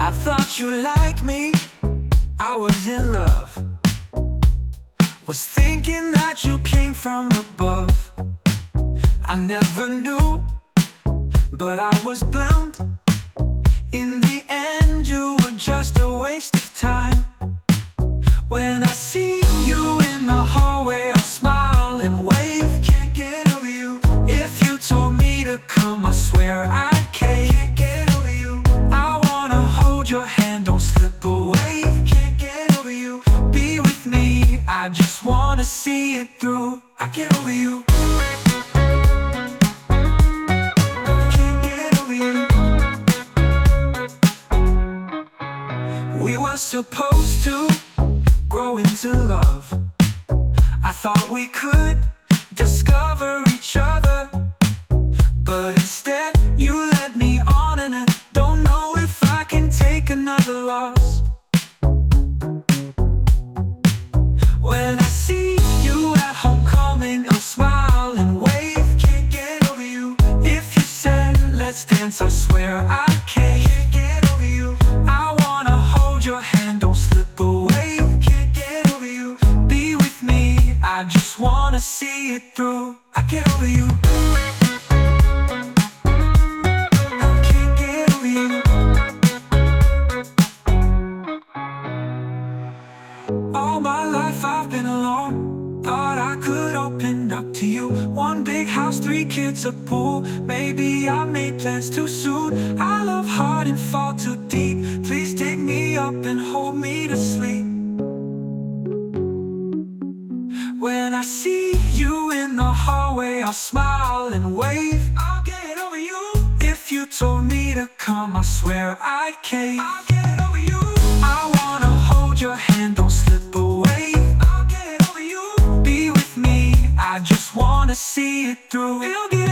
I thought you liked me, I was in love. Was thinking that you came from above. I never knew, but I was bound. In the end, you were just a waste of time. When I see you in the hallway, I'll smile and wave. Can't get over you. If you told me to come, I swear I can't get over you. I wanna hold your hand, don't slip away. Can't get over you. Be with me, I just wanna see it through. I get over you. Can't get over you. We were supposed to grow into love. I thought we could discover each other, but instead you led me on, and I don't know if I can take another loss. When I see you at homecoming, I'll smile and wave. Can't get over you. If you said let's dance, I swear I can't get over you. I wanna hold your hand, don't slip away. Can't get over you. Be with me, I just wanna see it through. I get over you. I can't get over you. All my life I've been alone. Thought I could open up to you. One big house, 3 kids, a pool. Maybe I made plans too soon. I love hard and fall too deep. Please take me up and hold me to sleep. When I see you in the hallway, I'll smile and wave. I'll get over you. If you told me to come, I swear I'd cave. I'll get over you. I wanna hold your hand, don't slip away. I'll get over you. Be with me, I just wanna see it through. It'll get